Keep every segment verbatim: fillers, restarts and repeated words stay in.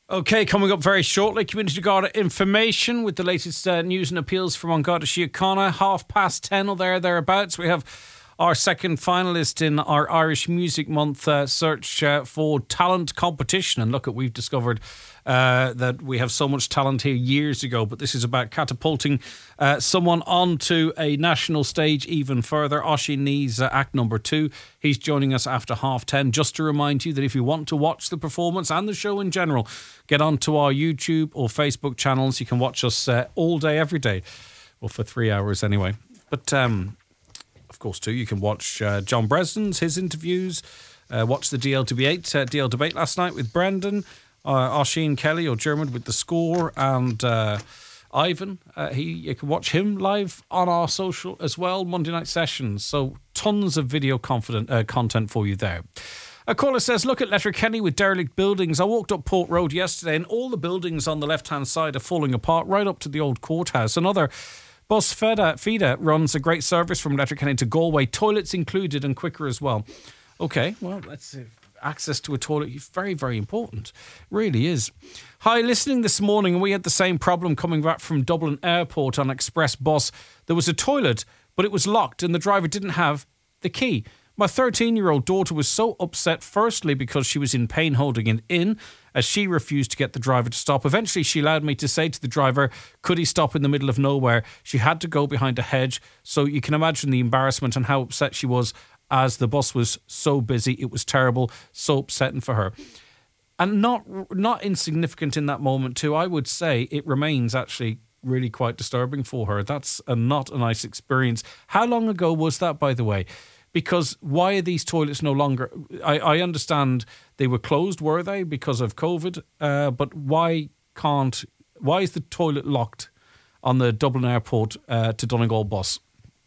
Okay, coming up very shortly, Community Garda information with the latest uh, news and appeals from An Garda Síochána. Half past ten or there, thereabouts. We have our second finalist in our Irish Music Month uh, search uh, for talent competition. And look, at we've discovered uh, that we have so much talent here years ago, but this is about catapulting uh, someone onto a national stage even further. Oisín Nee's uh, act number two. He's joining us after half ten. Just to remind you that if you want to watch the performance and the show in general, get onto our YouTube or Facebook channels. You can watch us uh, all day, every day. Well, for three hours anyway. But, um, of course, too, you can watch uh, John Bresden's, his interviews. Uh, watch the D L debate, uh, D L debate last night with Brendan. Uh, Oisín Kelly or Dermot with the score. And uh, Ivan, uh, he you can watch him live on our social as well. Monday night sessions. So tons of video confident, uh, content for you there. A caller says, look at Letterkenny with derelict buildings. I walked up Port Road yesterday and all the buildings on the left-hand side are falling apart right up to the old courthouse. Another bus, Feda, Fida, runs a great service from Letterkenny to Galway. Toilets included and quicker as well. Okay, well, let's see. Access to a toilet is very, very important. Really is. Hi, listening this morning, and we had the same problem coming back from Dublin Airport on Express bus. There was a toilet, but it was locked and the driver didn't have the key. My thirteen-year-old daughter was so upset, firstly, because she was in pain holding it in, as she refused to get the driver to stop. Eventually, she allowed me to say to the driver, could he stop in the middle of nowhere? She had to go behind a hedge, so you can imagine the embarrassment and how upset she was as the bus was so busy. It was terrible, so upsetting for her. And not not insignificant in that moment, too. I would say it remains actually really quite disturbing for her. That's a, not a nice experience. How long ago was that, by the way? Because why are these toilets no longer... I, I understand they were closed, were they, because of COVID? Uh, but why can't... Why is the toilet locked on the Dublin Airport uh, to Donegal bus?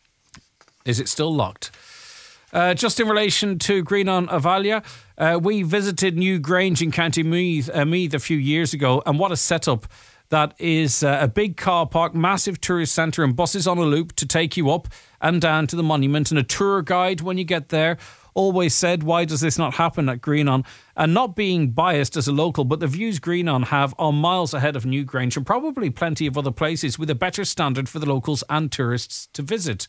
Is it still locked? Uh, just in relation to Greenon Avalia, uh, we visited New Grange in County Meath, uh, Meath a few years ago, and what a setup. That is uh, a big car park, massive tourist centre and buses on a loop to take you up and down to the monument, and a tour guide when you get there. Always said, why does this not happen at Greenon? And not being biased as a local, but the views Greenon have are miles ahead of Newgrange and probably plenty of other places with a better standard for the locals and tourists to visit.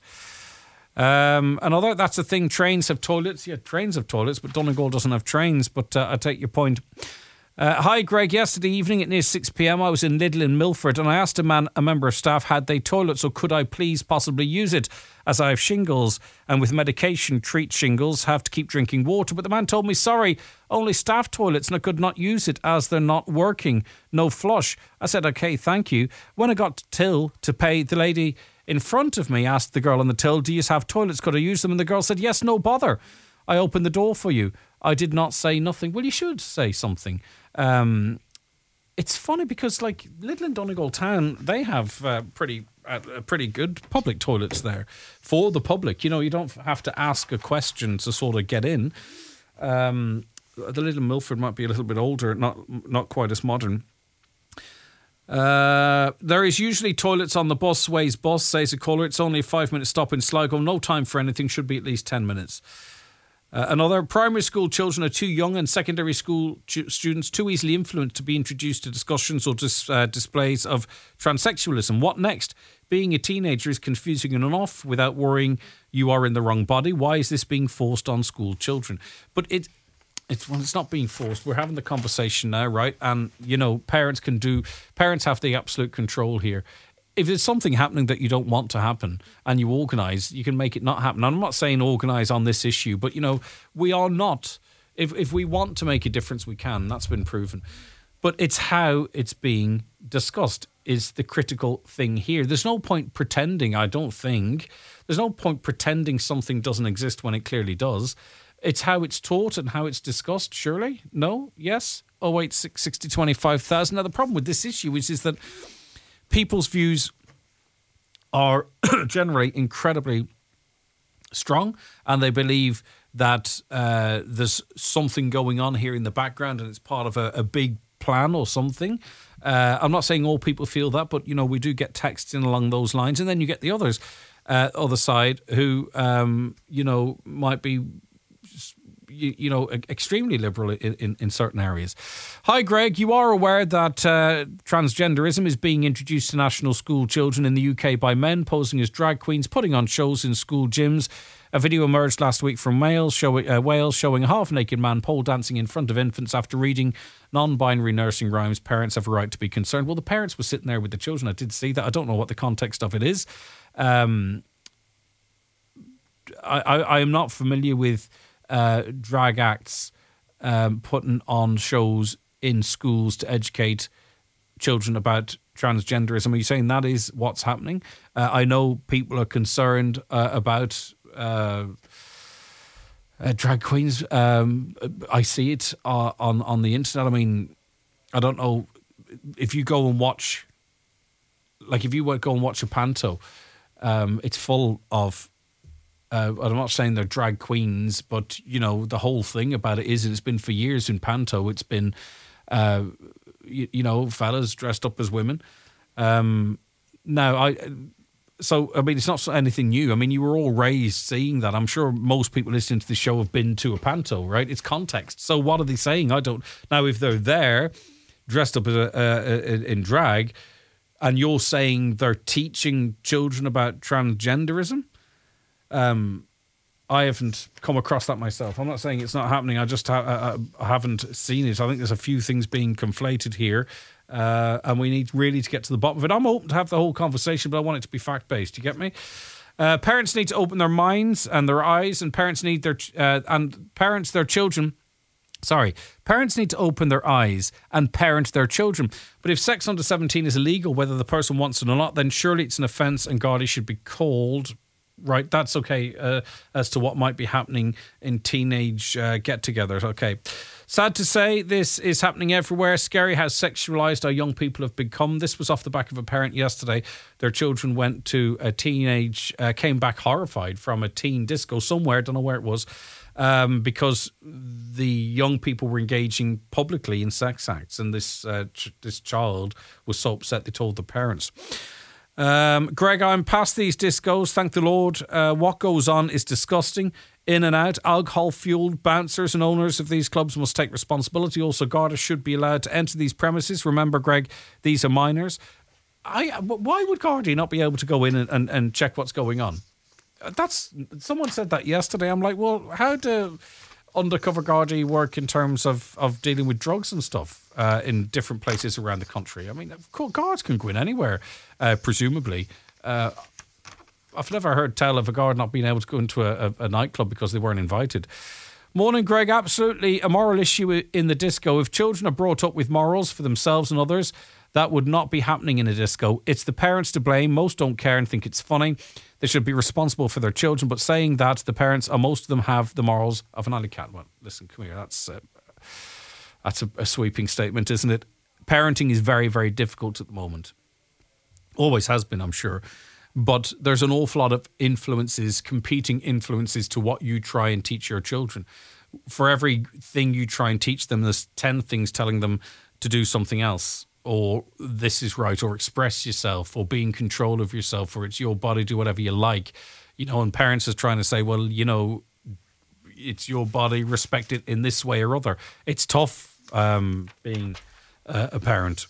Um, another, that's the thing, trains have toilets. Yeah, trains have toilets, but Donegal doesn't have trains. But uh, I take your point. Uh, hi, Greg. Yesterday evening at near six p.m, I was in Lidl in Milford and I asked a man, a member of staff, had they toilets or could I please possibly use it, as I have shingles and with medication treat shingles, have to keep drinking water. But the man told me, sorry, only staff toilets and I could not use it as they're not working. No flush. I said, okay, thank you. When I got to till to pay, the lady in front of me asked the girl on the till, do you have toilets? Could I use them? And the girl said, yes, no bother. I opened the door for you. I did not say nothing. Well, you should say something. Um, it's funny because, like, Lidl and Donegal Town, they have uh, pretty uh, pretty good public toilets there for the public. You know, you don't have to ask a question to sort of get in. Um, the Lidl in Milford might be a little bit older, not not quite as modern. Uh, there is usually toilets on the busways bus, says a caller. It's only a five-minute stop in Sligo. No time for anything. Should be at least ten minutes. Uh, another, primary school children are too young and secondary school ch- students too easily influenced to be introduced to discussions or dis- uh, displays of transsexualism. What next? Being a teenager is confusing enough without worrying you are in the wrong body. Why is this being forced on school children? But it, it's well, it's not being forced. We're having the conversation now, right? And, you know, parents can do, parents have the absolute control here. If there's something happening that you don't want to happen and you organise, you can make it not happen. I'm not saying organise on this issue, but, you know, we are not. If if we want to make a difference, we can. That's been proven. But it's how it's being discussed is the critical thing here. There's no point pretending, I don't think. There's no point pretending something doesn't exist when it clearly does. It's how it's taught and how it's discussed, surely? No? Yes? oh eight six, sixty, twenty-five thousand. Now, the problem with this issue is, is that people's views are generally incredibly strong and they believe that uh, there's something going on here in the background and it's part of a, a big plan or something. Uh, I'm not saying all people feel that, but, you know, we do get texts in along those lines. And then you get the others, uh, other side who, um, you know, might be, you, you know, extremely liberal in, in, in certain areas. Hi, Greg. You are aware that uh, transgenderism is being introduced to national school children in the U K by men posing as drag queens, putting on shows in school gyms. A video emerged last week from Wales showing, uh, Wales showing a half-naked man pole dancing in front of infants after reading non-binary nursing rhymes. Parents have a right to be concerned. Well, the parents were sitting there with the children. I did see that. I don't know what the context of it is. Um, I, I, I am not familiar with uh, drag acts um, putting on shows in schools to educate children about transgenderism. Are you saying that is what's happening? Uh, I know people are concerned uh, about uh, uh, drag queens. Um, I see it uh, on on the internet. I mean, I don't know if you go and watch, like if you go and watch a panto, um, it's full of. Uh, I'm not saying they're drag queens, but you know the whole thing about it is, and it's been for years in panto. It's been, uh, you, you know, fellas dressed up as women. Um, now I. So, I mean, it's not anything new. I mean, you were all raised seeing that. I'm sure most people listening to the show have been to a panto, right? It's context. So what are they saying? I don't... Now, if they're there, dressed up as a, uh, in drag, and you're saying they're teaching children about transgenderism, um, I haven't come across that myself. I'm not saying it's not happening. I just ha- I haven't seen it. I think there's a few things being conflated here. Uh, and we need really to get to the bottom of it. I'm open to have the whole conversation, but I want it to be fact-based. You get me? Uh, parents need to open their minds and their eyes, and parents need their uh, and parents their children. Sorry, parents need to open their eyes and parent their children. But if sex under seventeen is illegal, whether the person wants it or not, then surely it's an offence, and Gardaí should be called. Right, that's okay uh, as to what might be happening in teenage uh, get-togethers. Okay. Sad to say, this is happening everywhere. Scary how sexualised our young people have become. This was off the back of a parent yesterday. Their children went to a teenage, uh, came back horrified from a teen disco somewhere, don't know where it was, um, because the young people were engaging publicly in sex acts. And this, uh, ch- this child was so upset they told the parents. Um, Greg, I'm past these discos, thank the Lord. Uh, what goes on is disgusting. In and out, alcohol-fueled bouncers and owners of these clubs must take responsibility. Also, Garda should be allowed to enter these premises. Remember, Greg, these are minors. I, why would Garda not be able to go in and, and, and check what's going on? That's someone said that yesterday. I'm like, well, how do undercover Gardaí work in terms of, of dealing with drugs and stuff uh, in different places around the country? I mean, of course, guards can go in anywhere, uh, presumably. Uh, I've never heard tell of a guard not being able to go into a, a, a nightclub because they weren't invited. Morning, Greg. Absolutely a moral issue in the disco. If children are brought up with morals for themselves and others, that would not be happening in a disco. It's the parents to blame. Most don't care and think it's funny. They should be responsible for their children. But saying that, the parents, or most of them, have the morals of an alley cat. Well, listen, come here. That's, uh, that's a, a sweeping statement, isn't it? Parenting is very, very difficult at the moment. Always has been, I'm sure. But there's an awful lot of influences, competing influences to what you try and teach your children. For every thing you try and teach them, there's ten things telling them to do something else, or this is right, or express yourself, or be in control of yourself, or it's your body, do whatever you like. You know, and parents are trying to say, well, you know, it's your body, respect it in this way or other. It's tough um, being uh, a parent.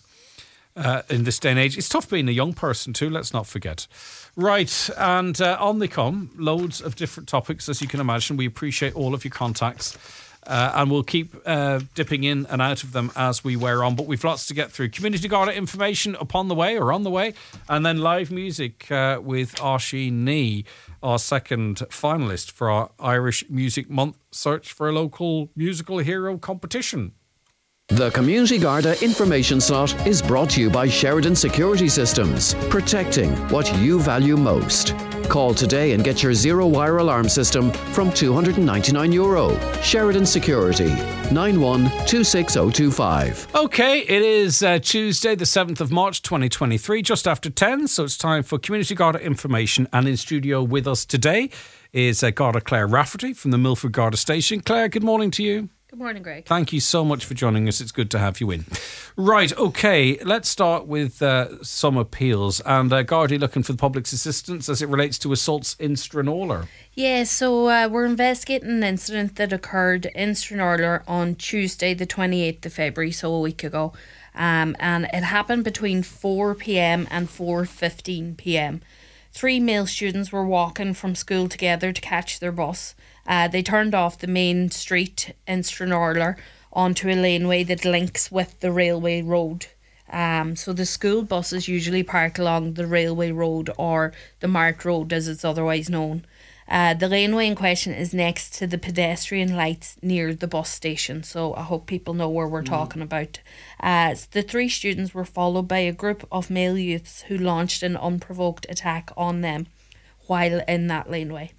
Uh, in this day and age. It's tough being a young person too, let's not forget. Right, and uh, on they come, loads of different topics, as you can imagine. We appreciate all of your contacts, uh, and we'll keep uh, dipping in and out of them as we wear on, but we've lots to get through. Community Garda information upon the way, or on the way, and then live music uh, with Oisín Nee, our second finalist for our Irish Music Month search for a local musical hero competition. The Community Garda information slot is brought to you by Sheridan Security Systems, protecting what you value most. Call today and get your zero-wire alarm system from two hundred ninety-nine euro. Sheridan Security, nine one two six zero two five. Okay, it is uh, Tuesday, the seventh of March, twenty twenty-three, just after ten, so it's time for Community Garda information. And in studio with us today is uh, Garda Claire Rafferty from the Milford Garda Station. Claire, good morning to you. Good morning, Greg. Thank you so much for joining us. It's good to have you in. Right, okay, let's start with uh, some appeals. And uh, Gardaí looking for the public's assistance as it relates to assaults in Stranorlar. Yeah, so uh, we're investigating an incident that occurred in Stranorlar on Tuesday, the twenty-eighth of February, so a week ago. Um, and it happened between four p.m. and four fifteen p.m. Three male students were walking from school together to catch their bus. Uh, they turned off the main street in Stranorlar onto a laneway that links with the railway road. Um, so the school buses usually park along the railway road, or the Mart Road as it's otherwise known. Uh, the laneway in question is next to the pedestrian lights near the bus station, so I hope people know where we're mm. talking about. Uh, the three students were followed by a group of male youths who launched an unprovoked attack on them while in that laneway.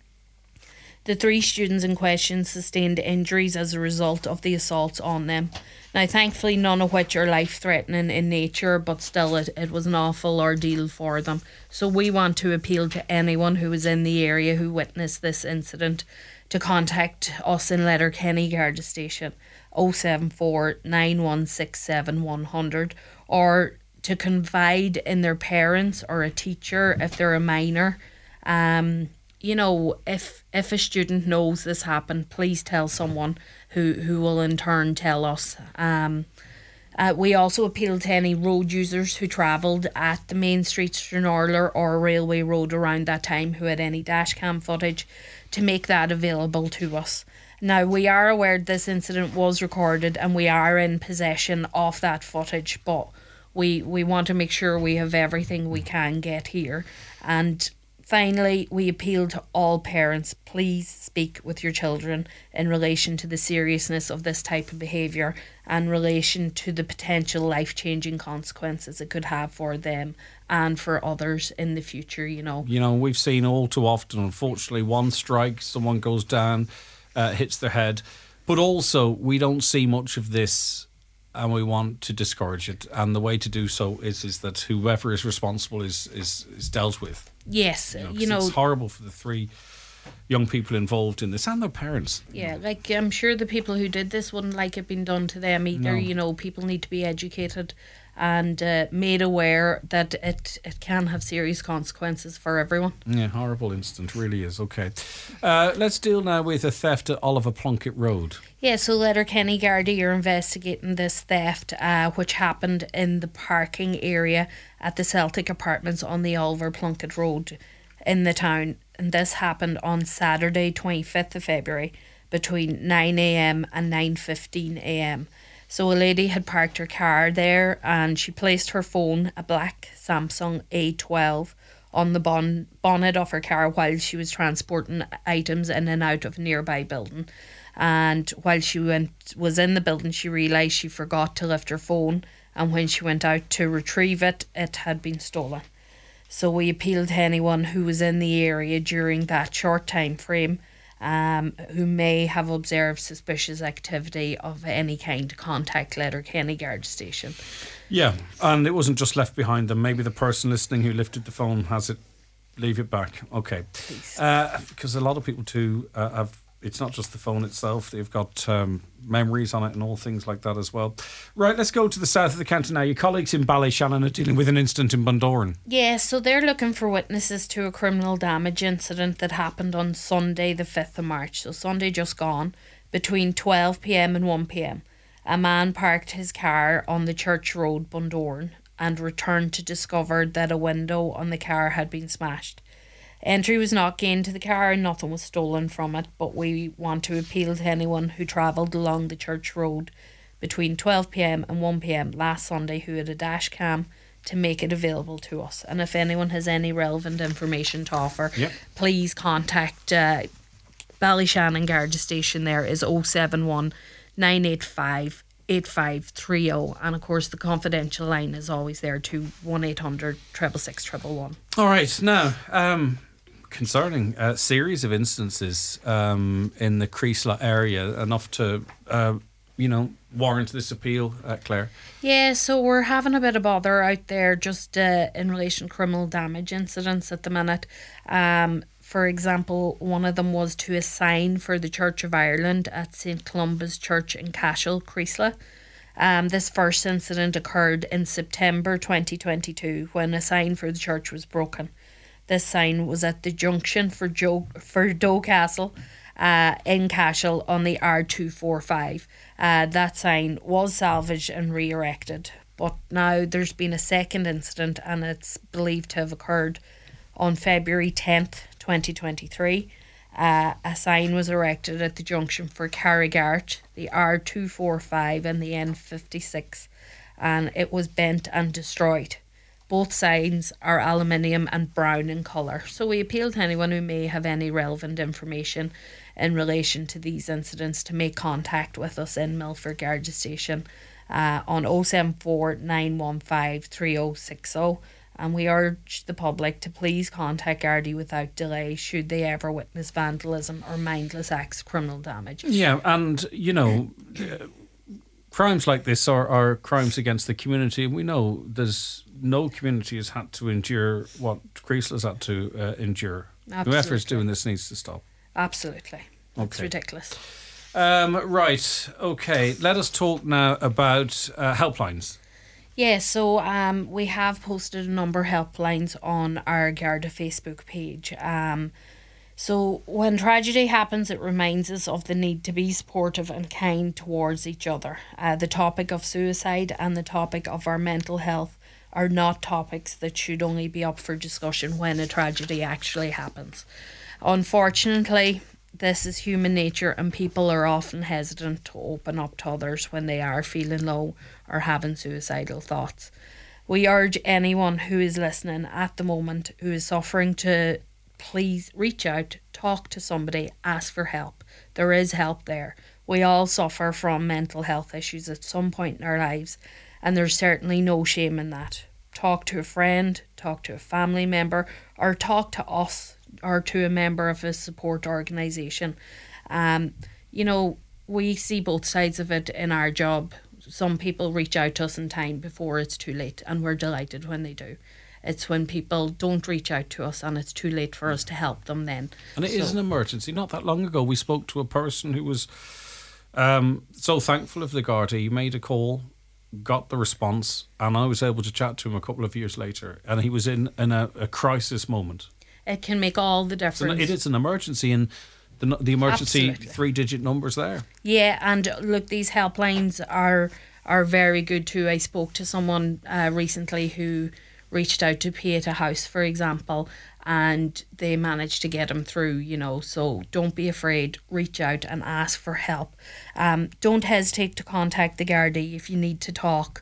The three students in question sustained injuries as a result of the assaults on them. Now, thankfully, none of which are life-threatening in nature, but still it, it was an awful ordeal for them. So we want to appeal to anyone who was in the area who witnessed this incident to contact us in Letterkenny Garda Station oh seven four, nine one six seven, one hundred, or to confide in their parents or a teacher if they're a minor. Um... You know, if if a student knows this happened, please tell someone who, who will in turn tell us. Um, uh, we also appeal to any road users who travelled at the main street Stranorlar or Railway Road around that time who had any dashcam footage to make that available to us. Now, we are aware this incident was recorded and we are in possession of that footage, but we, we want to make sure we have everything we can get here. And finally, we appeal to all parents, please speak with your children in relation to the seriousness of this type of behaviour and in relation to the potential life-changing consequences it could have for them and for others in the future, you know. You know, we've seen all too often, unfortunately, one strike, someone goes down, uh, hits their head. But also, we don't see much of this and we want to discourage it. And the way to do so is is that whoever is responsible is, is, is dealt with. Yes, you know, you know, it's horrible for the three young people involved in this and their parents. Yeah, like I'm sure the people who did this wouldn't like it being done to them either. No. You know, people need to be educated and uh, made aware that it, it can have serious consequences for everyone. Yeah, horrible incident, really is. Okay. Uh, let's deal now with a theft at Oliver Plunkett Road. Yeah, so Letterkenny Gardaí are investigating this theft, uh, which happened in the parking area at the Celtic Apartments on the Oliver Plunkett Road in the town. And this happened on Saturday, twenty-fifth of February, between nine a.m. and nine fifteen a.m. So a lady had parked her car there and she placed her phone, a black Samsung A twelve, on the bon- bonnet of her car while she was transporting items in and out of a nearby building. And while she went was in the building, she realised she forgot to lift her phone, and when she went out to retrieve it, it had been stolen. So we appeal to anyone who was in the area during that short time frame um, who may have observed suspicious activity of any kind to contact Letterkenny Garda Station. Yeah, and it wasn't just left behind them. Maybe the person listening who lifted the phone has it, leave it back. Okay. Please. Uh, because a lot of people too uh, have, it's not just the phone itself, they've got um, memories on it and all things like that as well. Right, let's go to the south of the county now. Your colleagues in Ballyshannon are dealing with an incident in Bundoran. Yeah, so they're looking for witnesses to a criminal damage incident that happened on Sunday the fifth of March, so Sunday just gone, between twelve p.m. and one p.m. A man parked his car on the Church Road, Bundoran, and returned to discover that a window on the car had been smashed. Entry was not gained to the car and nothing was stolen from it, but we want to appeal to anyone who travelled along the Church Road between twelve p.m. and one p.m. last Sunday who had a dash cam to make it available to us. And if anyone has any relevant information to offer, yep. please contact uh, Ballyshannon Garda Station. There is oh seven one, nine eight five, eight five three oh, and of course the confidential line is always there to one eight hundred, six six six, one one one. All right, now um concerning a series of instances um, in the Creeslough area, enough to, uh, you know, warrant this appeal, uh, Claire? Yeah, so we're having a bit of bother out there just uh, in relation to criminal damage incidents at the minute. Um, For example, one of them was to a sign for the Church of Ireland at Saint Columba's Church in Cashel, Creasla. Um, this first incident occurred in September twenty twenty-two when a sign for the church was broken. This sign was at the junction for, Jo- for Doe Castle uh, in Cashel on the R two forty-five. Uh, that sign was salvaged and re-erected. But now there's been a second incident, and it's believed to have occurred on February tenth, twenty twenty-three. Uh, a sign was erected at the junction for Carrigart, the R two forty-five and the N fifty-six, and it was bent and destroyed. Both signs are aluminium and brown in colour. So we appeal to anyone who may have any relevant information in relation to these incidents to make contact with us in Milford Garda Station uh, on oh seven four, nine one five, three oh six oh. And we urge the public to please contact Gardaí without delay should they ever witness vandalism or mindless acts of criminal damage. Yeah, and, you know, uh, crimes like this are, are crimes against the community. We know there's no community has had to endure what Creasla's had to uh, endure. Absolutely. Whoever's doing this needs to stop. Absolutely. Okay. It's ridiculous. Um, right, okay. Let us talk now about uh, helplines. Yeah, so um, we have posted a number of helplines on our Garda Facebook page. Um, so when tragedy happens, it reminds us of the need to be supportive and kind towards each other. Uh, the topic of suicide and the topic of our mental health are not topics that should only be up for discussion when a tragedy actually happens. Unfortunately, this is human nature, and people are often hesitant to open up to others when they are feeling low or having suicidal thoughts. We urge anyone who is listening at the moment who is suffering to please reach out, talk to somebody, ask for help. There is help there. We all suffer from mental health issues at some point in our lives, and there's certainly no shame in that. Talk to a friend, talk to a family member, or talk to us or to a member of a support organisation. Um, you know, we see both sides of it in our job. Some people reach out to us in time before it's too late, and we're delighted when they do. It's when people don't reach out to us and it's too late for us to help them then. And it so, is an emergency. Not that long ago, we spoke to a person who was um, so thankful of the Garda. He made a call, got the response, and I was able to chat to him a couple of years later, and he was in, in a, a crisis moment. It can make all the difference. So it is an emergency, and the the emergency Absolutely. three-digit number's there. Yeah, and look, these helplines are are very good too. I spoke to someone uh, recently who reached out to Pieta House, for example, and they managed to get him through, you know. So don't be afraid, reach out and ask for help. Um, don't hesitate to contact the Gardaí if you need to talk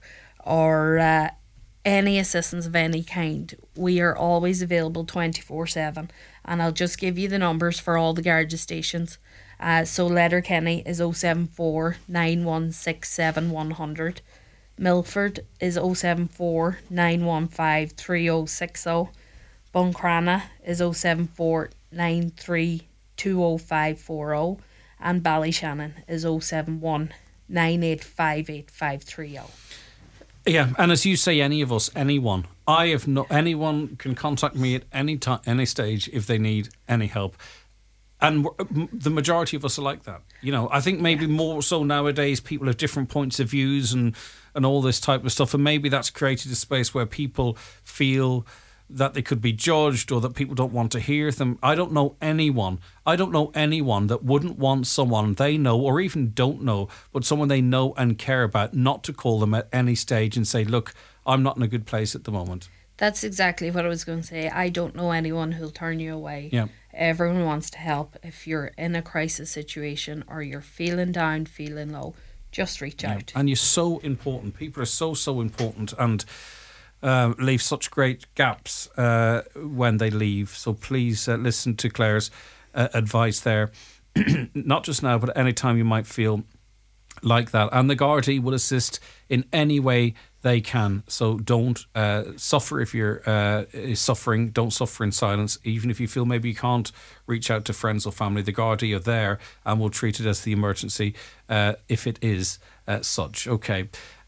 or uh, any assistance of any kind. We are always available twenty-four seven, and I'll just give you the numbers for all the Garda stations. Uh, so Letterkenny is oh seven four, nine one six seven, one hundred. Milford is oh seven four, nine one five, three oh six oh. Buncrana is oh seven four, nine three two oh five four oh. And Ballyshannon is oh seven one, nine eight five eight five three oh. Yeah, and as you say, any of us, anyone, I have no, anyone can contact me at any time, any stage if they need any help. And the majority of us are like that. You know, I think maybe yeah. more so nowadays, people have different points of views and, and all this type of stuff. And maybe that's created a space where people feel that they could be judged or that people don't want to hear them. I don't know anyone. I don't know anyone that wouldn't want someone they know or even don't know, but someone they know and care about, not to call them at any stage and say, look, I'm not in a good place at the moment. That's exactly what I was going to say. I don't know anyone who'll turn you away. Yeah. Everyone wants to help. If you're in a crisis situation or you're feeling down, feeling low, just reach Yeah. out. And you're so important. People are so, so important and uh, leave such great gaps uh, when they leave. So please uh, listen to Claire's uh, advice there. Not just now, but any time you might feel like that. And the Gardaí will assist in any way they can. So don't uh, suffer if you're uh, suffering. Don't suffer in silence. Even if you feel maybe you can't reach out to friends or family, the Gardaí are there and will treat it as the emergency uh, if it is uh, such. Okay.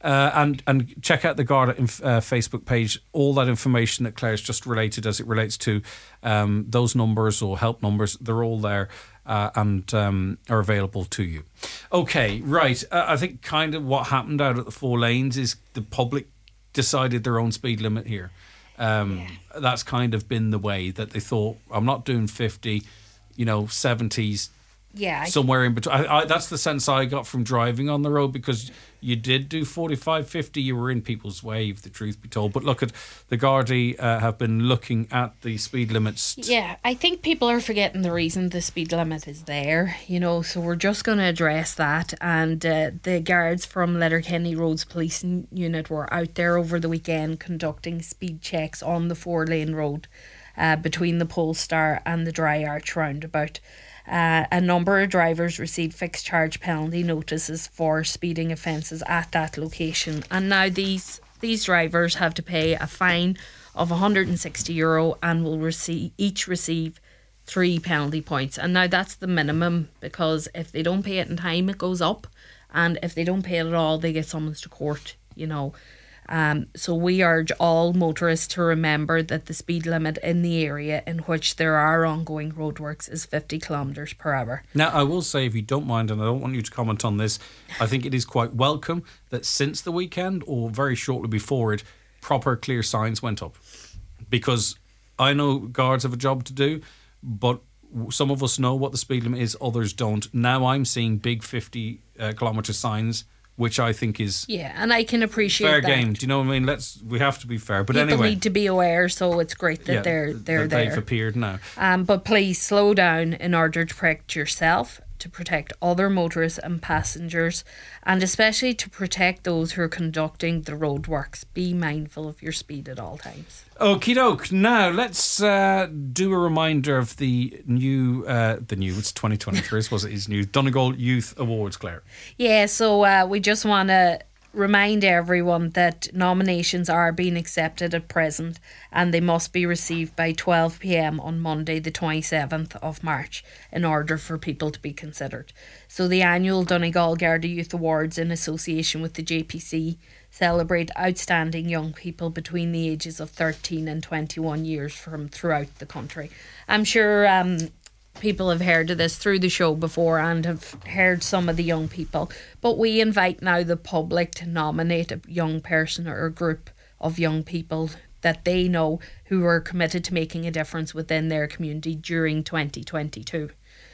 Uh, and and check out the Garda inf- uh, Facebook page. All that information that Claire's just related as it relates to um, those numbers or help numbers, they're all there uh, and um, are available to you. Okay, right. Uh, I think kind of what happened out at the Four Lanes is the public decided their own speed limit here. Um, yeah. That's kind of been the way that they thought, I'm not doing fifty, you know, seventies. Yeah, somewhere in between. I, I, that's the sense I got from driving on the road, because you did do forty-five, fifty. You were in people's way, if the truth be told. But look, at the Gardaí uh, have been looking at the speed limits. Yeah, I think people are forgetting the reason the speed limit is there, you know, so we're just going to address that. And uh, the guards from Letterkenny Roads Policing Unit were out there over the weekend conducting speed checks on the four-lane road uh, between the Polestar and the Dry Arch roundabout. Uh, a number of drivers received fixed charge penalty notices for speeding offences at that location, and now these these drivers have to pay a fine of one hundred sixty euro and will receive each receive three penalty points. And now that's the minimum, because if they don't pay it in time, it goes up, and if they don't pay it at all, they get summons to court, you know. Um, so we urge all motorists to remember that the speed limit in the area in which there are ongoing roadworks is fifty kilometres per hour. Now, I will say, if you don't mind, and I don't want you to comment on this, I think it is quite welcome that since the weekend, or very shortly before it, proper clear signs went up. Because I know guards have a job to do, but some of us know what the speed limit is, others don't. Now I'm seeing big fifty uh, kilometre signs, which I think is yeah, and I can appreciate fair that. game. Do you know what I mean? Let's we have to be fair. But People anyway, need to be aware, so it's great that yeah, they're they're that there. They've appeared now. Um, but please slow down in order to protect yourself, to protect other motorists and passengers, and especially to protect those who are conducting the roadworks. Be mindful of your speed at all times. Okie doke. Now let's uh, do a reminder of the new, uh, the new. It's twenty twenty-three. Was it is new Donegal Youth Awards, Claire? Yeah. So uh, we just want to remind everyone that nominations are being accepted at present, and they must be received by twelve p.m. on Monday the twenty-seventh of March in order for people to be considered. So the annual Donegal Garda Youth Awards, in association with the J P C, celebrate outstanding young people between the ages of thirteen and twenty-one years from throughout the country. I'm sure um, people have heard of this through the show before and have heard some of the young people, but we invite now the public to nominate a young person or a group of young people that they know who are committed to making a difference within their community during twenty twenty-two.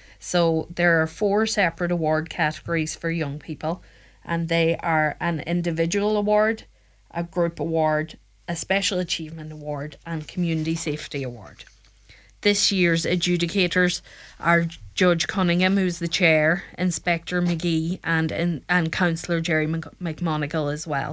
So there are four separate award categories for young people, and they are an individual award, a group award, a special achievement award, and community safety award. This year's adjudicators are Judge Cunningham, who's the chair, Inspector McGee, and and, and Councillor Jerry McMonigal as well.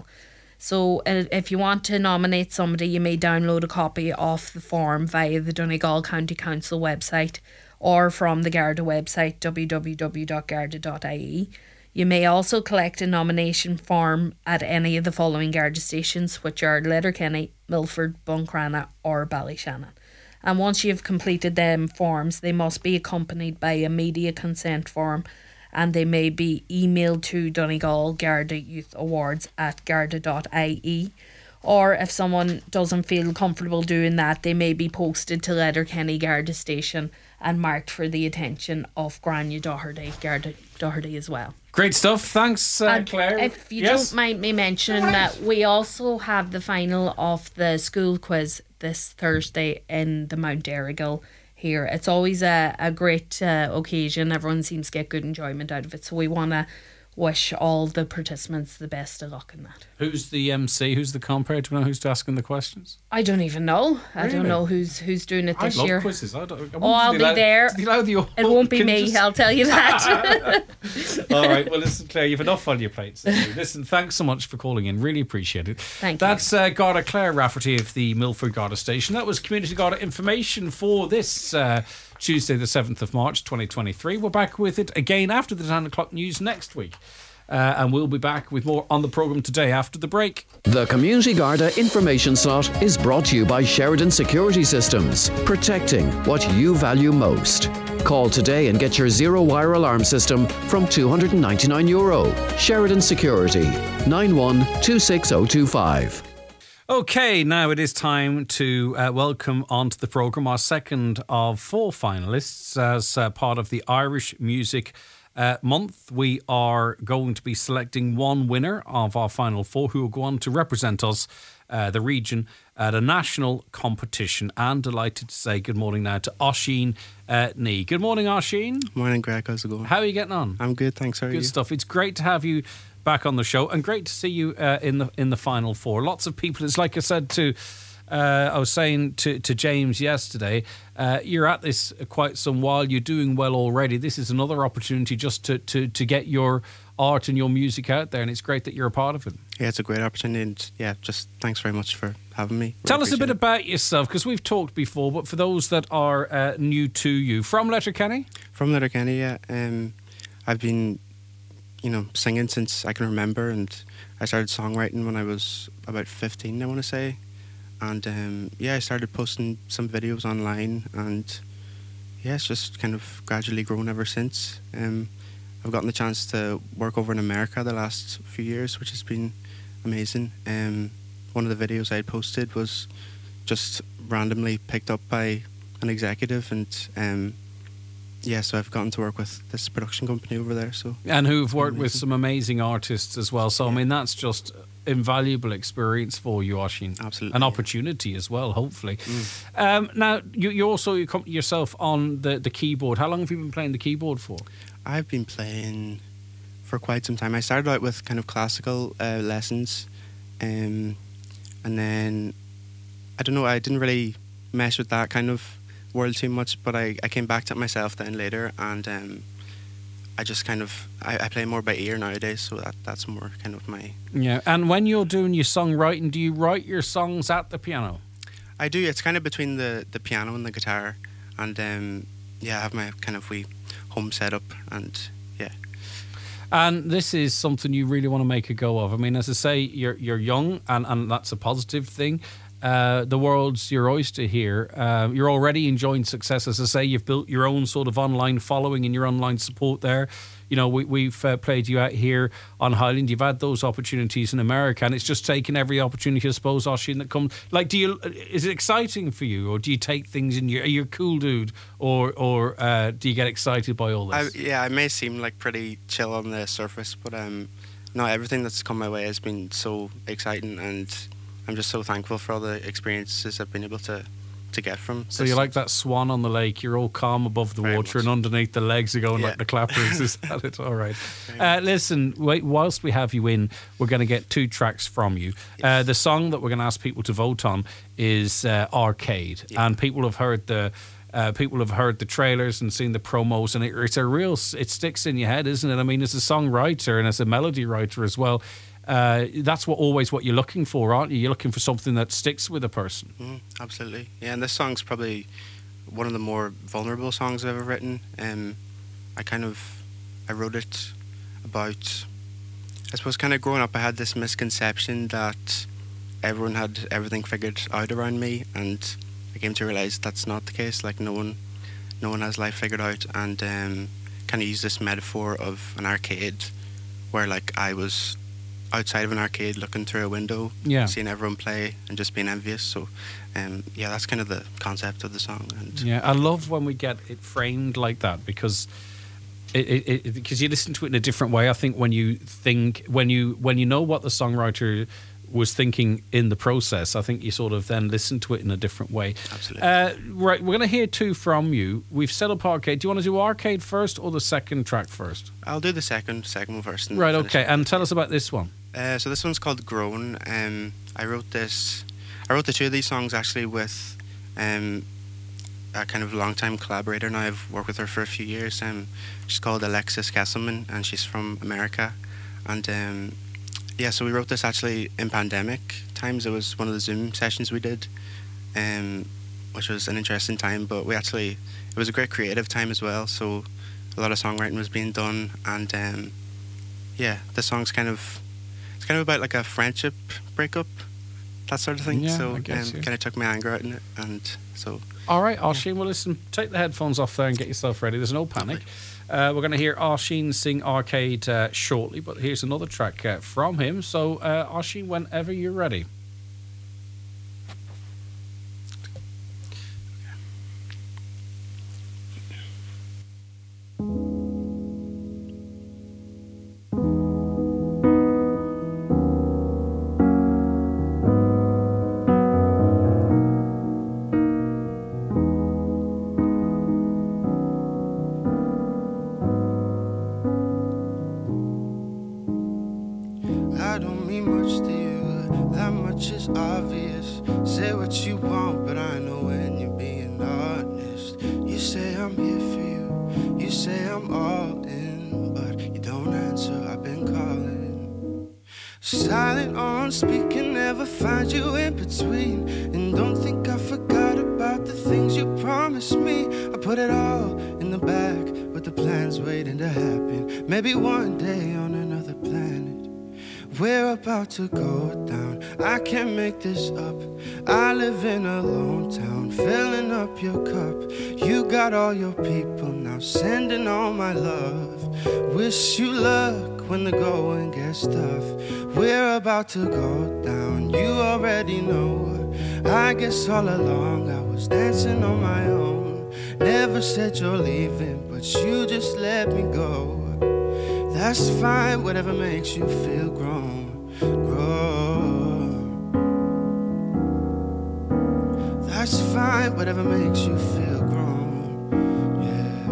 So uh, if you want to nominate somebody, you may download a copy of the form via the Donegal County Council website or from the Garda website, w w w dot garda dot i e. You may also collect a nomination form at any of the following Garda stations, which are Letterkenny, Milford, Buncrana or Ballyshannon. And once you've completed them forms, they must be accompanied by a media consent form, and they may be emailed to Donegal Garda Youth Awards at garda dot i e. Or if someone doesn't feel comfortable doing that, they may be posted to Letterkenny Garda Station and marked for the attention of Grania Doherty, Garda Doherty as well. Great stuff. Thanks, uh, And Claire. if you yes? don't mind me mentioning that we also have the final of the school quiz this Thursday in the Mount Errigal here. It's always a, a great uh, occasion. Everyone seems to get good enjoyment out of it. So we want to wish all the participants the best of luck in that. Who's the M C? Who's the compere? Do you know who's asking the questions? I don't even know. I Really? don't know who's who's doing it I this love year. quizzes. I don't, I Oh, I'll be there. The It won't be Can you me, just- I'll tell you that. All right. Well, listen, Claire, you've enough on your plate. So listen, thanks so much for calling in. Really appreciate it. Thank you. That's uh, Garda Claire Rafferty of the Milford Garda Station. That was Community Garda information for this uh, Tuesday, the seventh of March, twenty twenty-three. We're back with it again after the ten o'clock news next week. Uh, and we'll be back with more on the programme today after the break. The Community Garda information slot is brought to you by Sheridan Security Systems, protecting what you value most. Call today and get your zero-wire alarm system from two hundred ninety-nine euro. Sheridan Security, nine one two six zero two five. Okay, now it is time to uh, welcome onto the programme our second of four finalists as uh, part of the Irish Music uh, Month. We are going to be selecting one winner of our final four who will go on to represent us, uh, the region, at a national competition. And delighted to say good morning now to Oisín uh, Nee. Good morning, Oisín. Morning, Greg. How's it going? How are you getting on? I'm good, thanks. How are Good you? stuff. It's great to have you back on the show, and great to see you uh, in the in the final four. Lots of people. It's like I said to, uh, I was saying to to James yesterday. Uh, you're at this quite some while. You're doing well already. This is another opportunity just to to to get your art and your music out there, and it's great that you're a part of it. Yeah, it's a great opportunity, and yeah, just thanks very much for having me. Really Tell us a bit appreciate it. about yourself, because we've talked before, but for those that are uh, new to you, from Letterkenny. From Letterkenny. Yeah, um, I've been, you know, singing since I can remember, and I started songwriting when I was about fifteen, I want to say. And um, yeah, I started posting some videos online, and yeah, it's just kind of gradually grown ever since. Um, I've gotten the chance to work over in America the last few years, which has been amazing. Um, one of the videos I had posted was just randomly picked up by an executive, and um, yeah, so I've gotten to work with this production company over there. So And who've worked with some amazing artists as well. So, I mean, that's just invaluable experience for you, Oisín. Absolutely, An yeah. opportunity as well, hopefully. Um, now, you, you also you come yourself on the, the keyboard. How long have you been playing the keyboard for? I've been playing for quite some time. I started out with kind of classical uh, lessons, um, and then I don't know, I didn't really mesh with that kind of world too much, but I, I came back to it myself then later, and um, I just kind of I, I play more by ear nowadays, so that that's more kind of my. Yeah, and when you're doing your songwriting, do you write your songs at the piano? I do. It's kind of between the, the piano and the guitar, and um, yeah, I have my kind of wee home setup, and yeah. And this is something you really want to make a go of. I mean, as I say, you're you're young, and, and that's a positive thing. Uh, the world's your oyster here. Uh, you're already enjoying success. As I say, you've built your own sort of online following and your online support there. You know, we, we've uh, played you out here on Highland. You've had those opportunities in America, and it's just taken every opportunity, I suppose, Oisín, that comes. Like, do you? Is it exciting for you, or do you take things in your? Are you a cool dude, or or uh, do you get excited by all I, this? yeah, I may seem like pretty chill on the surface, but um, no, everything that's come my way has been so exciting, and I'm just so thankful for all the experiences I've been able to, to get from. So this. you're like that swan on the lake. You're all calm above the Very water, much. and underneath the legs are going Yeah. like the clappers. Is that it? All right. Uh, listen, wait, whilst we have you in, we're going to get two tracks from you. Uh, the song that we're going to ask people to vote on is uh, Arcade, Yeah. and people have heard the. Uh, people have heard the trailers and seen the promos, and it, it's a real. It sticks in your head, isn't it? I mean, as a songwriter and as a melody writer as well, uh, that's what always what you're looking for, aren't you? You're looking for something that sticks with a person. Mm, absolutely. Yeah, and this song's probably one of the more vulnerable songs I've ever written. Um, I kind of, I wrote it about, I suppose kind of growing up I had this misconception that everyone had everything figured out around me, and I came to realise that's not the case. Like no one, no one has life figured out, and um, kind of use this metaphor of an arcade where like I was outside of an arcade looking through a window, Yeah. seeing everyone play and just being envious. So um, yeah, that's kind of the concept of the song. And Yeah, I love when we get it framed like that, because it, it, it because you listen to it in a different way. I think when you think when you when you know what the songwriter was thinking in the process, I think you sort of then listen to it in a different way. Absolutely. Uh, right, we're going to hear two from you. We've set up Arcade. Do you want to do Arcade first or the second track first? I'll do the second, second one first. And Right, finish okay. it. And tell us about this one. Uh, so this one's called Grown. Um, I wrote this. I wrote the two of these songs actually with um, a kind of long-time collaborator. Now I've worked with her for a few years. Um, she's called Alexis Kesselman, and she's from America. And um, yeah, so we wrote this actually in pandemic times. It was one of the Zoom sessions we did, um, which was an interesting time. But we actually, it was a great creative time as well. So a lot of songwriting was being done, and um, yeah, the song's kind of. It's kind of about like a friendship breakup, that sort of thing. Yeah, so I um, guess, yeah. kind of took my anger out in it, and so All right, Oisín, well, listen, take the headphones off there and get yourself ready. There's no panic. Uh, we're going to hear Oisín sing Arcade uh, shortly, but here's another track uh, from him. So, uh, Oisín, whenever you're ready. I don't mean much to you, that much is obvious. Say what you want, but I know when you're being honest. You say I'm here for you, you say I'm all in, but you don't answer, I've been calling. Silent on speaking, never find you in between. And don't think I forgot about the things you promised me. I put it all in the bag with the plans waiting to happen. Maybe one day on another planet. We're about to go down, I can't make this up. I live in a lone town, filling up your cup. You got all your people now, sending all my love. Wish you luck when the going gets tough. We're about to go down, you already know. I guess all along I was dancing on my own. Never said you're leaving, but you just let me go. That's fine, whatever makes you feel grown, grown. That's fine, whatever makes you feel grown, yeah.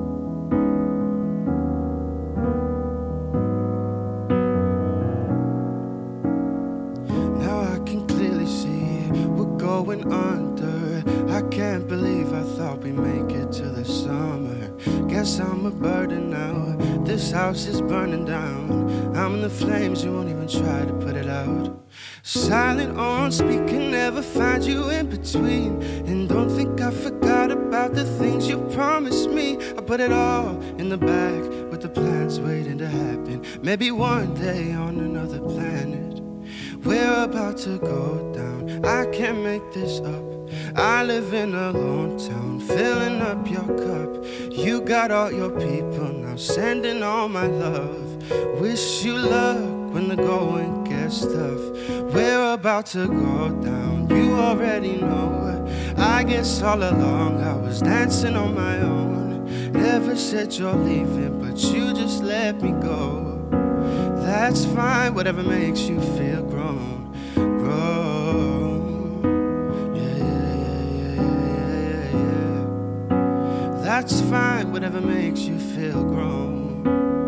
Now I can clearly see we're going under. I can't believe I thought we'd make it to the summer. Guess I'm a burden now. This house is burning down. I'm in the flames, you won't even try to put it out. Silent on speaking, never find you in between. And don't think I forgot about the things you promised me. I put it all in the bag with the plans waiting to happen. Maybe one day on another planet. We're about to go down, I can't make this up. I live in a lone town, filling up your cup. You got all your people now, sending all my love. Wish you luck when the going gets tough. We're about to go down, you already know. I guess all along I was dancing on my own. Never said you're leaving, but you just let me go. That's fine, whatever makes you feel grown, grown. Yeah, yeah, yeah, yeah, yeah. That's fine, whatever makes you feel grown,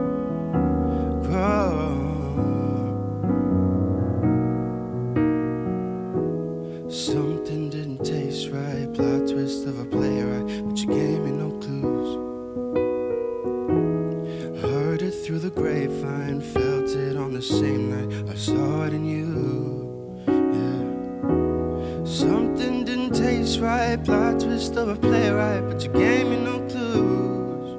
grown. Something didn't taste right, plot twist of a playwright, but you gave me no clues. Heard it through the grapevine, felt it on the same night I saw it in you, yeah. Something didn't taste right, plot twist of a playwright, but you gave me no clues.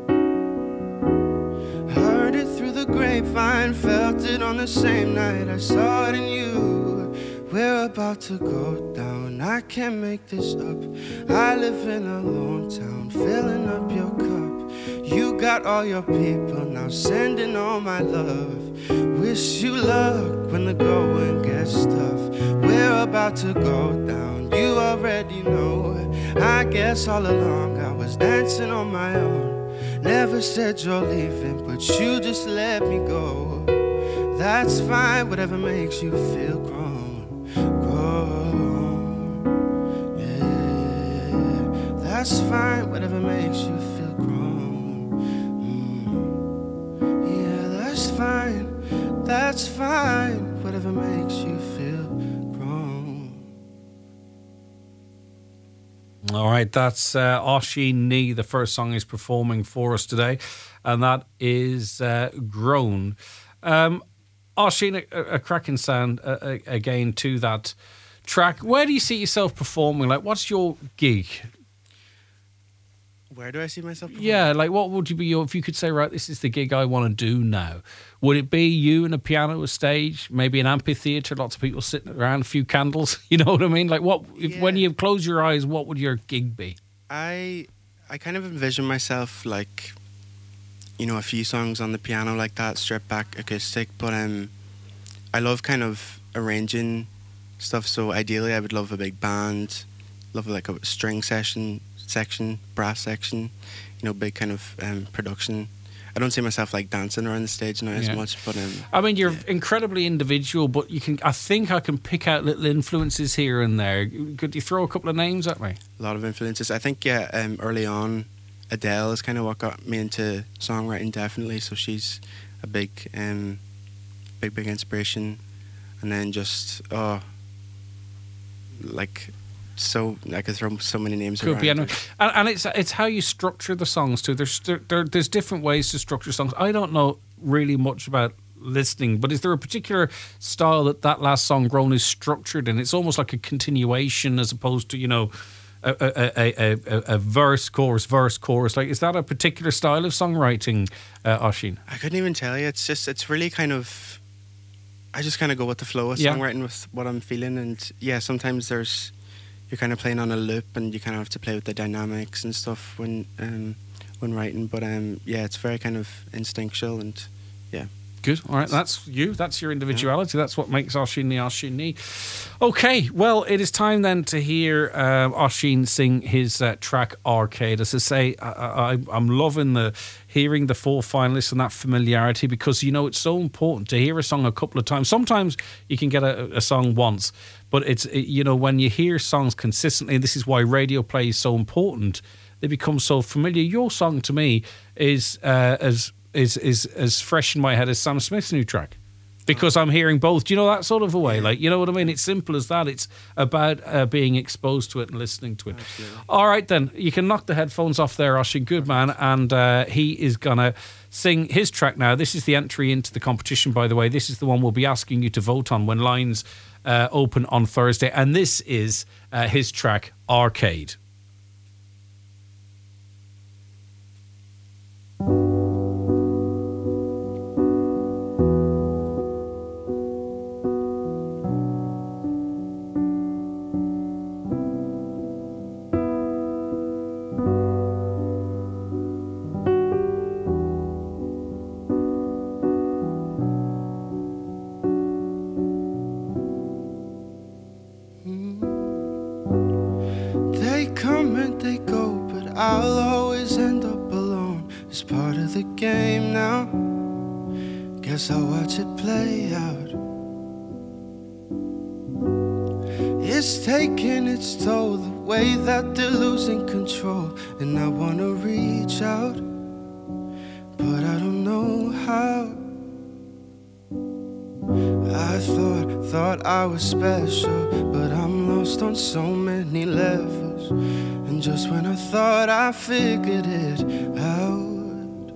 Heard it through the grapevine, felt it on the same night I saw it in you. We're about to go down, I can't make this up. I live in a lone town, filling up your cup. You got all your people now, sending all my love. Wish you luck when the going gets tough. We're about to go down, you already know. I guess all along I was dancing on my own. Never said you're leaving, but you just let me go. That's fine, whatever makes you feel grown, grown. Yeah, that's fine, whatever makes you feel grown. Mm. Yeah, that's fine, that's fine, whatever makes you feel grown. All right, that's uh, Oisín Ní. The first song he's performing for us today, and that is uh, Grown. Um, Oisín, a, a cracking sound uh, again to that track. Where do you see yourself performing? Like, what's your gig? Where do I see myself performing? Yeah, like what would you be your, if you could say, right, this is the gig I want to do now? Would it be you and a piano, a stage, maybe an amphitheatre, lots of people sitting around, a few candles? You know what I mean? Like what, if, Yeah. when you close your eyes, what would your gig be? I I kind of envision myself like, you know, a few songs on the piano like that, stripped back acoustic. But um, I love kind of arranging stuff. So ideally, I would love a big band, love like a string session section, brass section, you know, big kind of um, production. I don't see myself like dancing around the stage now as Yeah. much, but um, I mean, you're incredibly individual, but you can. I think I can pick out little influences here and there. Could you throw a couple of names at me? a lot of influences. I think yeah, um, early on, Adele is kind of what got me into songwriting. Definitely, so she's a big, um, big, big inspiration. And then just oh, like so I could throw so many names Could around. be anyone. And, and it's it's how you structure the songs too. There's there, there, there's different ways to structure songs. I don't know really much about listening, but is there a particular style that that last song, Grown, is structured in? It's almost like a continuation as opposed to, you know, a a, a, a, a verse, chorus, verse, chorus. Like, is that a particular style of songwriting, uh, Oisín? I couldn't even tell you. It's just it's really kind of. I just kind of go with the flow of Yeah. songwriting with what I'm feeling, and yeah, sometimes there's you're kind of playing on a loop, and you kind of have to play with the dynamics and stuff when um, when writing. But um, yeah, it's very kind of instinctual, and yeah. Good. All right. That's you. That's your individuality. That's what makes Oisín the Oisín. Okay. Well, it is time then to hear uh, Oisín sing his uh, track Arcade. As I say, I, I, I'm loving the hearing the four finalists and that familiarity, because, you know, it's so important to hear a song a couple of times. Sometimes you can get a, a song once, but it's, it, you know, when you hear songs consistently, and this is why radio play is so important, they become so familiar. Your song to me is uh, as is is as fresh in my head as Sam Smith's new track, because I'm hearing both. Do you know that sort of a way? Like, you know what I mean? It's simple as that. It's about uh, being exposed to it and listening to it. Absolutely. All right, then. You can knock the headphones off there, Oisín. Good man. And uh, he is going to sing his track now. This is the entry into the competition, by the way. This is the one we'll be asking you to vote on when lines uh, open on Thursday. And this is uh, his track, Arcade. They come and they go, but I'll always end up alone. It's part of the game now. Guess I'll watch it play out. It's taking its toll, the way that they're losing control. And I wanna reach out, but I don't know how. I thought, thought I was special, but I'm lost on so many levels. And just when I thought I figured it out,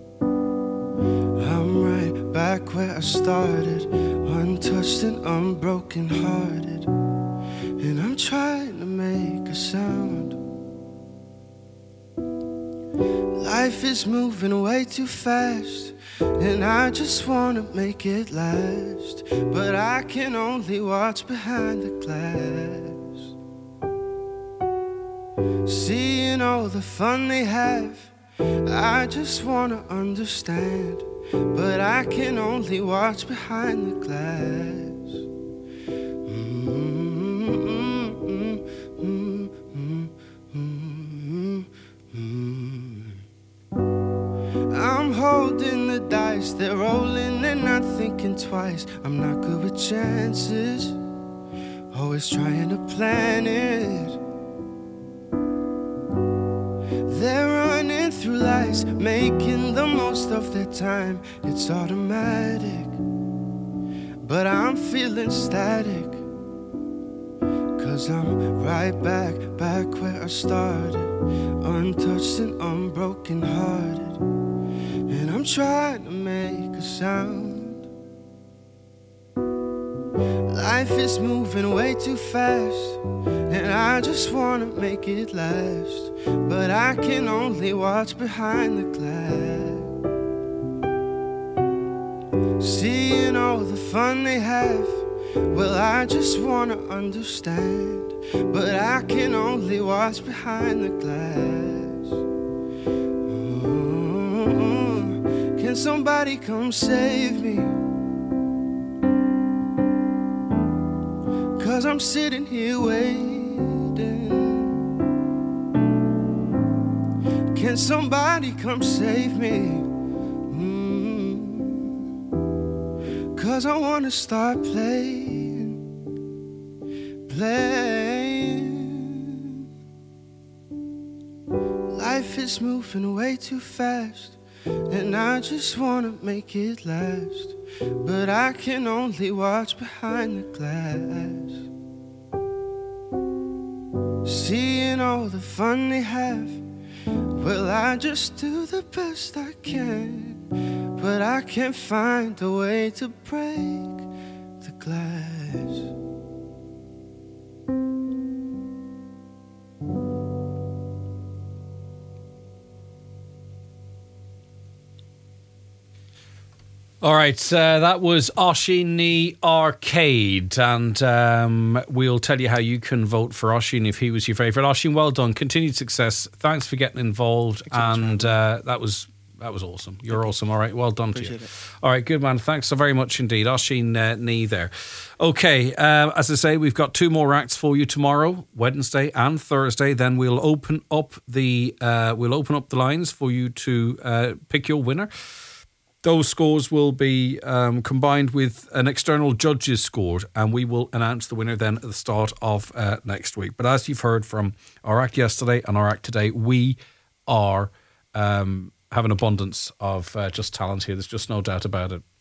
I'm right back where I started, untouched and unbroken hearted. And I'm trying to make a sound. Life is moving way too fast, and I just wanna make it last, but I can only watch behind the glass, seeing all the fun they have. I just wanna understand, but I can only watch behind the glass. Mm-hmm, mm-hmm, mm-hmm, mm-hmm, mm-hmm. I'm holding the dice, they're rolling and not thinking twice. I'm not good with chances, always trying to plan it. They're running through lies, making the most of their time. It's automatic, but I'm feeling static, 'cause I'm right back, back where I started, untouched and unbroken hearted. And I'm trying to make a sound. Life is moving way too fast, and I just wanna make it last, but I can only watch behind the glass, seeing all the fun they have. Well, I just wanna understand, but I can only watch behind the glass. Oh, can somebody come save me? 'Cause I'm sitting here waiting. Can somebody come save me? Mm. 'Cause I wanna start playing, playing. Life is moving way too fast, and I just wanna make it last, but I can only watch behind the glass, seeing all the fun they have. Well, I just do the best I can, but I can't find a way to break the glass. All right, uh, that was Oisín Arcade, and um, we'll tell you how you can vote for Oisín if he was your favourite. Oisín, well done, continued success. Thanks for getting involved, and uh, that was that was awesome. You're awesome. All right, well done to you. Appreciate it. All right, good man. Thanks so very much indeed, Oisín uh, Ní there. Okay, uh, as I say, we've got two more acts for you tomorrow, Wednesday and Thursday. Then we'll open up the uh, we'll open up the lines for you to uh, pick your winner. Those scores will be um, combined with an external judge's score, and we will announce the winner then at the start of uh, next week. But as you've heard from our act yesterday and our act today, we are um, have an abundance of uh, just talent here. There's just no doubt about it.